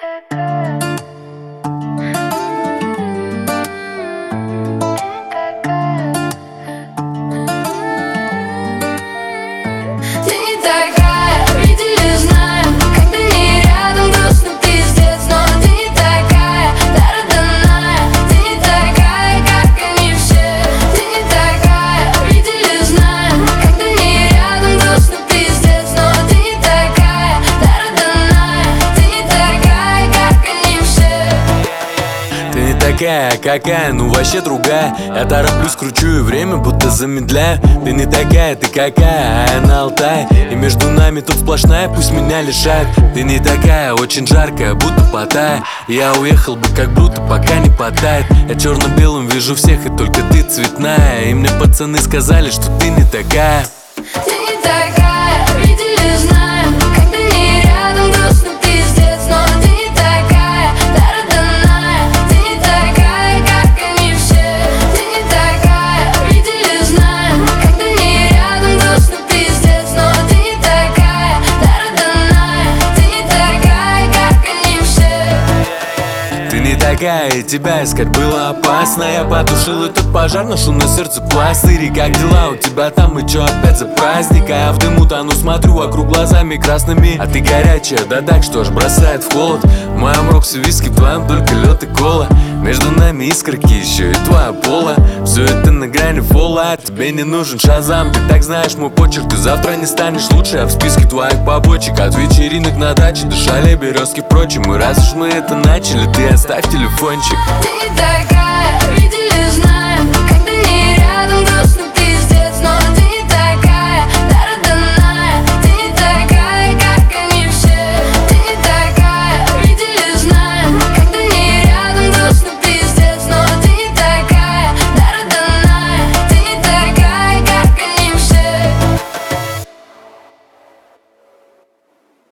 Такая, какая, ну вообще другая. Я тороплюсь, кручу и время будто замедляю. Ты не такая, ты какая, а я на Алтае. И между нами тут сплошная, пусть меня лишают. Ты не такая, очень жаркая, будто Паттайя. Я уехал бы как будто, пока не потает. Я черно-белым вижу всех, и только ты цветная. И мне пацаны сказали, что ты не такая. Ты не такая, видели, знаем. Когда не рядом, грустно пиздец. Но ты не такая, родная. Ты не такая, как они все. Ты не такая, видели, знаем. Когда не рядом, грустно пиздец. Но ты не такая, родная. Ты не такая, как они все. Ты не такая, и тебя искать было опасно. Я потушил этот пожар, ношу на сердце пластырь. Как дела у тебя там, и чё опять за праздник? А я в дыму тону, смотрю вокруг глазами красными. А ты горячая, да так, что ж бросает в холод. В моем роксе виски, в твоем только лед и кола. Между нами искорки, еще и твоя пола. Все это на грани фола, а тебе не нужен шазам. Ты так знаешь мой почерк, ты завтра не станешь лучше. А в списке твоих побочек от вечеринок на даче до шале, березки, впрочем. И раз уж мы это начали, ты оставь телефончик. Ты не такая, видели, знаем. Когда не рядом,